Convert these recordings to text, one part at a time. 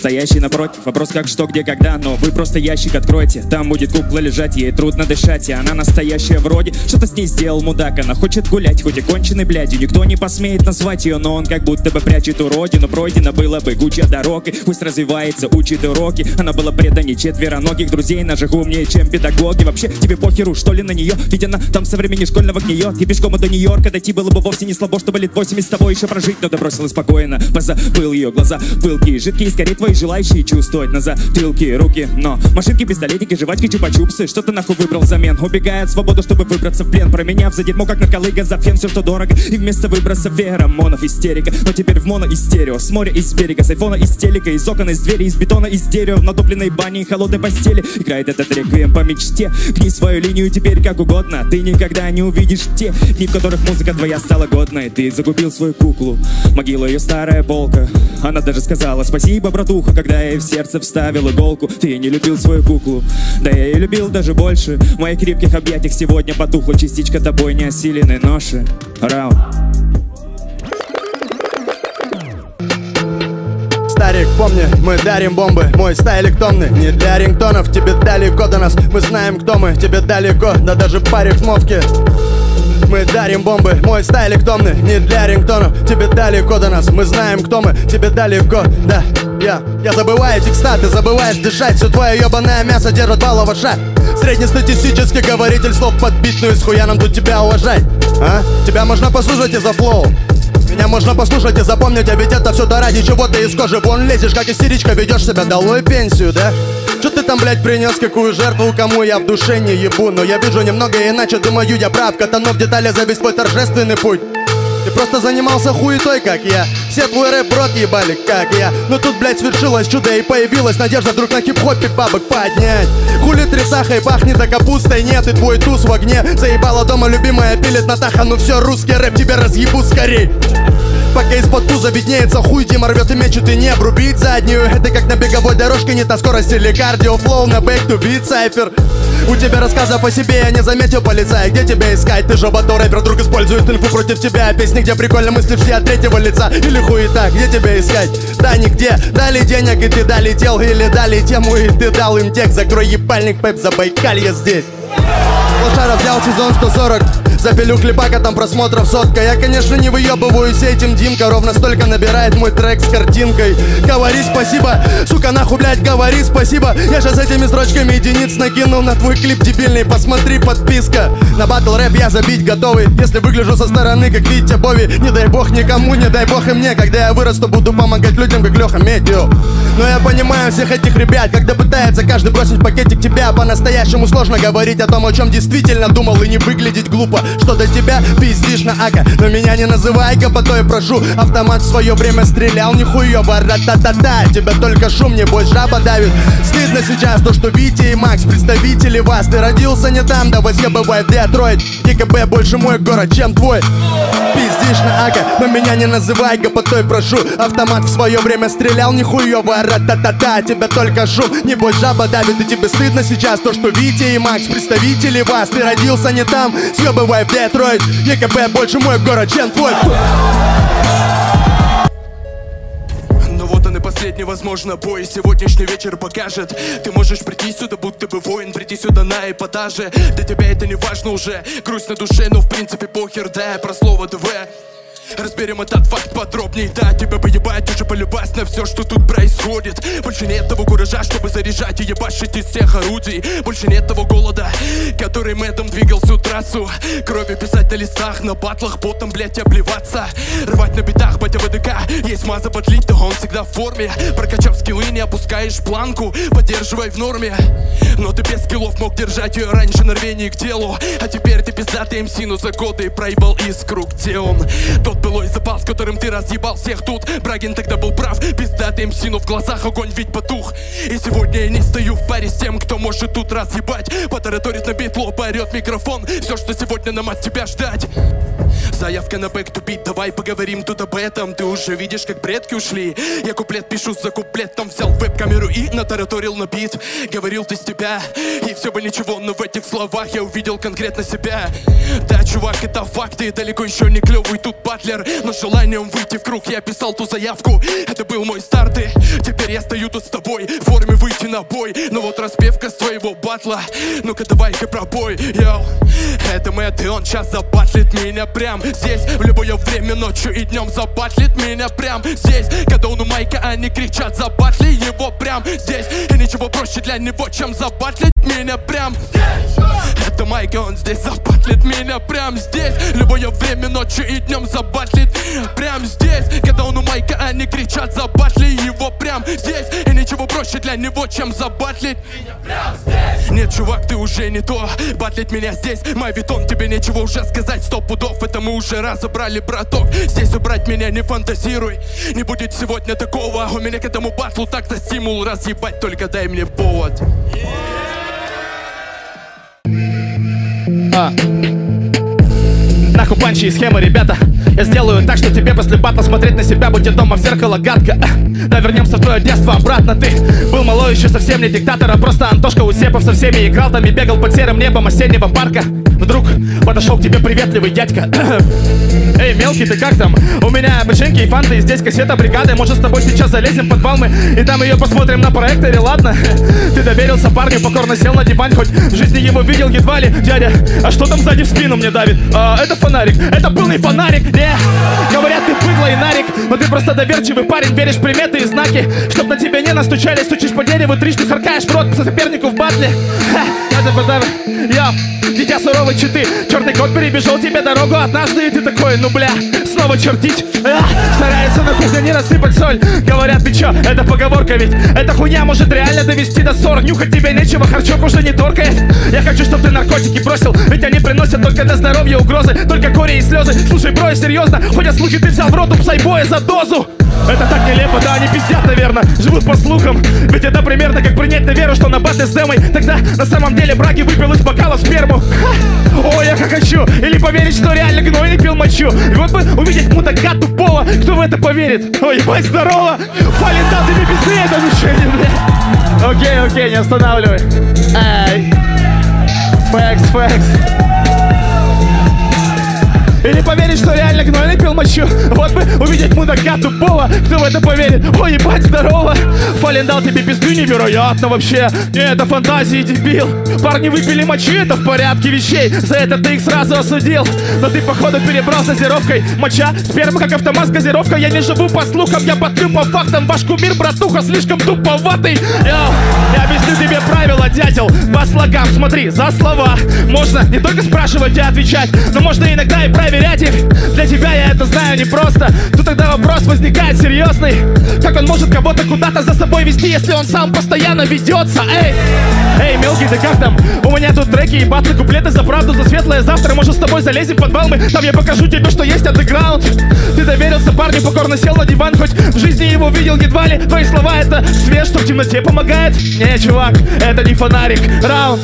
настоящий напротив. Вопрос как, что, где, когда, но вы просто ящик откройте. Там будет кукла лежать, ей трудно дышать, и она настоящая вроде. Что-то с ней сделал мудак, она хочет гулять, хоть и конченый блядью. Никто не посмеет назвать ее, но он как будто бы прячет уродину. Пройдено было бы куча дорог, и пусть развивается, учит уроки. Она была преданней четвероногих друзей, наших умнее, чем педагоги. Вообще тебе похеру, что ли, на нее? Ведь она там со времени школьного гниет. И пешком до Нью-Йорка дойти было бы вовсе не слабо, чтобы лет 8 с тобой еще прожить. Но ты бросила спокойно, позабыл ее глаза пылкие, жидкие, скорее твои желающие чувствовать на затылке руки. Но машинки, пистолетики, жвачки, чупа-чупсы, что ты нахуй выбрал взамен? Убегая от свободы, чтобы выбраться в плен, променяв за дерьмо, как нарколыга, за фен, все, что дорого. И вместо выброса феромонов истерика. Но теперь в моно и стерео, с моря и с берега, с айфона и с телека, из окон, из двери, из бетона, из дерева, в натопленной бане и холодной постели. Играет этот реквием по мечте. Гни свою линию теперь как угодно. Ты никогда не увидишь те дни, в которых музыка твоя стала годной. Ты загубил свою куклу, могила ее старая полка. Она даже сказала спасибо, братуха, когда я ей в сердце вставил иголку. Ты не любил свою куклу, да я ее любил даже больше. В моих крепких объятиях сегодня потухла частичка тобой неосиленной ноши. Раунд. Старик, помни, мы дарим бомбы, мой стайлик томный. Не для рингтонов, тебе далеко до нас. Мы знаем, кто мы, тебе далеко, да даже по рифмовке. Мы дарим бомбы, мой стайлик томный. Не для рингтонов, тебе далеко до нас. Мы знаем, кто мы, тебе далеко, да. Я забываю текста, ты забываешь дышать. Все твое ебаное мясо держит баллова шаг. Среднестатистический говоритель слов подбитную, с хуя нам тут тебя уважать, а? Тебя можно послушать из-за флоу, меня можно послушать и запомнить, а ведь это все-то ради чего ты из кожи вон лезешь, как истеричка, ведешь себя долой пенсию, да? Чё ты там, блядь, принес, какую жертву, кому я в душе не ебу? Но я вижу немного иначе, думаю, я прав, катану в детали за весь твой торжественный путь. Ты просто занимался хуетой, как я. Все твой рэп в рот ебали, как я. Но тут, блядь, свершилось чудо и появилась надежда вдруг на хип-хопе бабок поднять. Хули трясаха и пахнет, а капустой нет. И твой туз в огне. Заебала дома любимая, пилит Натаха. Ну все, русский рэп тебя разъебу скорей. Пока из-под пуза виднеется хуй, Дима рвет и мечет и не обрубить заднюю. Это как на беговой дорожке, не та скорость или кардио. Флоу на back to beat сайфер. У тебя рассказов о себе, я не заметил, полицай. Где тебя искать? Ты жоботу рэпер, друг использует инфу против тебя. Песни, где прикольно мыслишь все от третьего лица. Или хуета, где тебя искать? Да нигде. Дали денег и ты долетел. Или дали тему и ты дал им текст. Закрой ебальник, Пеп, Забайкалье здесь. Лошара взял сезон 140. Запилю клипака, там просмотров сотка. Я, конечно, не выебываюсь этим, Димка. Ровно столько набирает мой трек с картинкой. Говори спасибо, сука, нахуй, блядь, говори спасибо. Я же с этими строчками единиц накинул на твой клип дебильный. Посмотри, подписка. На батл рэп я забить готовый. Если выгляжу со стороны, как Витя Бови. Не дай бог никому, не дай бог и мне. Когда я вырасту, буду помогать людям, как Леха Медио. Но я понимаю всех этих ребят, когда пытается каждый бросить пакетик тебя. По-настоящему сложно говорить о том, о чем действительно думал, и не выглядеть глупо. Что до тебя пиздишь на ака, но меня не называй гопотой, прошу. Автомат в свое время стрелял, нихуево, ра-та-та-та. Тебя только шум, небось, жаба давит. Стыдно сейчас то, что Витя и Макс, представители вас. Ты родился не там, да возька бывает Детройт. ГКБ больше мой город, чем твой. Пиздишь на ака, но меня не называй гопотой, прошу. Автомат в свое время стрелял, нихуево, ра-та-та-та. Тебя только шум, небось, жаба давит. И тебе стыдно сейчас то, что Витя и Макс, представители вас. Ты родился не там, съебывай в Детройт. ЕКП больше мой город, чем твой. Но вот он и последний, возможно, бой. Сегодняшний вечер покажет. Ты можешь прийти сюда, будто бы воин, прийти сюда на эпатаже. Для тебя это не важно уже, грусть на душе, но в принципе похер, да, про слово ТВ. Разберем этот факт подробней, да, тебя поебать уже полюбать на все, что тут происходит. Больше нет того куража, чтобы заряжать и ебашить из всех орудий. Больше нет того голода, который мэтом двигал всю трассу. Кровью писать на листах, на батлах, потом, блять, обливаться. Рвать на битах, батя ВДК, есть маза подлить, то он всегда в форме. Прокачав скиллы, не опускаешь планку, поддерживай в норме. Но ты без скиллов мог держать ее раньше на рвении к делу. А теперь ты пиздатый МС, но за годы проебал искру, где он? Тот былой запал, с которым ты разъебал всех тут. Брагин тогда был прав, пиздатый МС, но в глазах огонь ведь потух. И сегодня я не стою в паре с тем, кто может тут разъебать. Потараторит на битло, поорет микрофон. Все, что сегодня нам от тебя ждать. Заявка на back to beat, давай поговорим тут об этом. Ты уже видишь, как предки ушли. Я куплет пишу за куплетом, взял веб-камеру и натараторил на бит. Говорил ты с тебя, и все бы ничего, но в этих словах я увидел конкретно себя. Да, чувак, это факты, далеко еще не клевый тут батли. батлер, но с желанием выйти в круг я писал ту заявку. Это был мой старт, и теперь я стою тут с тобой в форме выйти на бой. Но вот распевка с твоего батла, ну-ка давай-ка пробой. Йоу, это Мэтт, и он сейчас забатлит меня прям здесь. В любое время, ночью и днем забатлит меня прям здесь. Когда он у майка, они кричат: забатли его прям здесь. И ничего проще для него, чем забатлить меня прям здесь. Это Майк, и он здесь забатлит меня прям здесь. Любое время, ночью и днем забатлит прям здесь. Когда он у майка, они кричат: забатли его прям здесь. И ничего проще для него, чем забатлить меня прям здесь. Нет, чувак, ты уже не то, батлить меня здесь. Мавитон, тебе нечего уже сказать, 100 пудов. Это мы уже разобрали, браток. Здесь убрать меня не фантазируй, не будет сегодня такого. У меня к этому батлу так-то стимул разъебать, только дай мне повод. Нахуй панчи и схемы, ребята. Я сделаю так, что тебе после батла смотреть на себя будет дома в зеркало гадко. Да, вернемся в твое детство обратно. Ты был малой, еще совсем не диктатор, а просто Антошка Усепов со всеми играл там и бегал под серым небом осеннего парка. Вдруг подошел к тебе приветливый дядька. Эй, мелкий, ты как там? У меня печеньки и фанты, и здесь кассета бригады. Может, с тобой сейчас залезем в подвал мы и там ее посмотрим на проекторе, ладно? Ты доверился парню, покорно сел на диван, хоть в жизни его видел едва ли. Дядя, а что там сзади в спину мне давит? Это фонарик, это был не фонарик, не. Говорят, ты быдло и нарик, но ты просто доверчивый парень, веришь в приметы и знаки. Чтоб на тебя не настучали, стучишь по дереву, трижды харкаешь в рот по сопернику в батле. Я, дитя суровой читы, черный кот перебежал тебе дорогу однажды, и ты такой: ну бля, снова чертить. Старается на кухне не рассыпать соль. Говорят, ты чё, это поговорка ведь. Эта хуйня может реально довести до ссор. Нюхать тебе нечего, харчок уже не торкает. Я хочу, чтоб ты наркотики бросил, ведь они приносят только для здоровья угрозы. Только горе и слезы. Слушай, бро, серьезно, ходят слухи, ты взял в рот у псайбоя за дозу. Это так нелепо, да, они пиздят, наверное, живут по слухам. Ведь это примерно как принять на веру, что на батле с Дэмой тогда на самом деле Браги выпил из бокала сперму. Ой, я как хочу. Или поверить, что реально гнойный пил мочу. И вот бы увидеть мудака тупого, кто в это поверит. Ой, ебать, здорово. Фалин дал тебе пизды, это мишень, бля. Окей, не останавливай. Эй. Фэкс. Или поверить, что реально гнойный пил мочу. Вот бы увидеть мудака тупого, кто в это поверит. Ой, ебать, здорово. Фалин дал тебе пизды, невероятно вообще. Не, это фантазии, дебил. Парни выпили мочи, это в порядке вещей. За это ты их сразу осудил. Но ты, походу, перебрал с газировкой. Моча, сперма, как автомат с газировкой. Я не живу по слухам, я батлю по фактам. Ваш кумир, братуха, слишком туповатый. Я объясню тебе правила, дятел. По слогам, смотри, за слова. Можно не только спрашивать и отвечать, но можно иногда и проверять их. Для тебя я это знаю непросто. Тут тогда вопрос возникает серьезный: как он может кого-то куда-то за собой вести, если он сам постоянно ведется? Эй, мелкий, ты как там? У меня тут треки и батлы, куплеты за правду, за светлое завтра. Может, с тобой залезем в подвал мы, там я покажу тебе, что есть андеграунд. Ты доверился парню, покорно сел на диван, хоть в жизни его видел едва ли. Твои слова — это свет, что в темноте помогает. Не, чувак, это не фонарик. Раунд.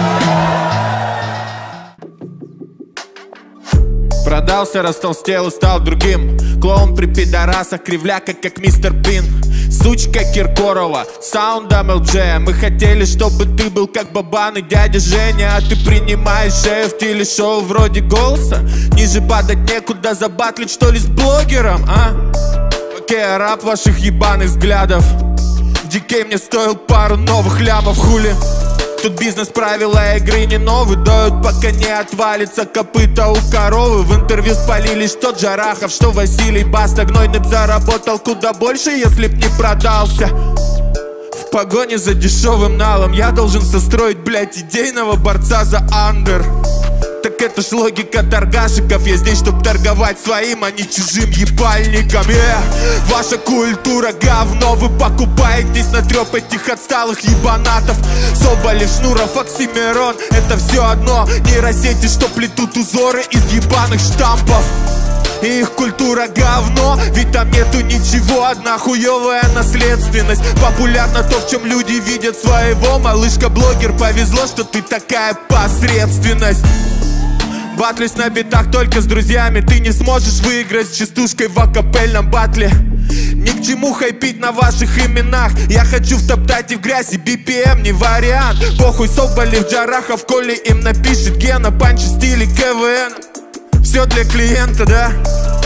Продался, растолстел и стал другим. Клоун при пидорасах, кривляка, как мистер Бин. Сучка Киркорова, саундом ЛДЖ. Мы хотели, чтобы ты был как Бабан и дядя Женя. А ты принимаешь шею в телешоу вроде «Голоса». Ниже падать некуда, забатлить что ли с блогером, а? Окей, раб ваших ебаных взглядов. Дикей мне стоил пару новых лямов, хули. Тут бизнес, правила игры не новые. Доют, пока не отвалится копыта у коровы. В интервью спалили что Джарахов, что Василий Баста. Гнойный б заработал куда больше, если б не продался. В погоне за дешевым налом я должен состроить, блять, идейного борца за андер. Так это ж логика торгашиков. Я здесь, чтоб торговать своим, а не чужим ебальником. Ваша культура говно. Вы покупаетесь на трёп этих отсталых ебанатов. Соболев, Шнуров, Оксимирон — это все одно. Нейросети, что плетут узоры из ебаных штампов. И их культура говно, ведь там нету ничего. Одна хуевая наследственность. Популярно то, в чем люди видят своего. Малышка-блогер, повезло, что ты такая посредственность. Батлюсь на битах только с друзьями. Ты не сможешь выиграть с частушкой в акапельном батле. Ни к чему хайпить на ваших именах. Я хочу втоптать и в грязи, BPM не вариант. Похуй, Соболев, Джарахов, коли им напишет Гена. Панчи в стиле КВН. Все для клиента, да?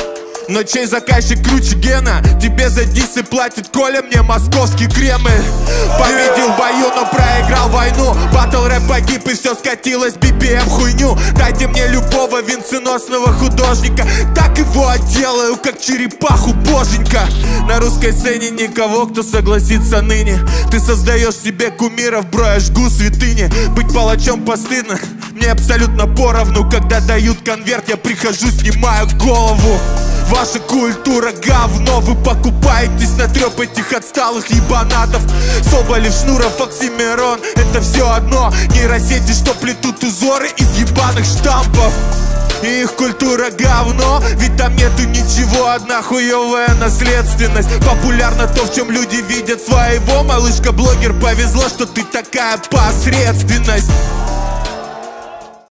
Но чей заказчик круче Гена? Тебе за дисы платит Коля, мне московский Кремль. Победил в бою, но проиграл войну. Батл рэп погиб и все скатилось BPM хуйню. Дайте мне любого венценосного художника, так его отделаю, как черепаху боженька. На русской сцене никого, кто согласится ныне. Ты создаешь себе кумиров, бро, я жгу святыни. Быть палачом постыдно, мне абсолютно поровну. Когда дают конверт, я прихожу, снимаю голову. Ваша культура говно, вы покупаетесь на трёп этих отсталых ебанатов. Соболев, Шнуров, Оксимирон, это все одно. Нейросети, что плетут узоры из ебаных штампов. И их культура говно, ведь там нету ничего, одна хуевая наследственность. Популярно то, в чем люди видят своего. Малышка-блогер, повезло, что ты такая посредственность.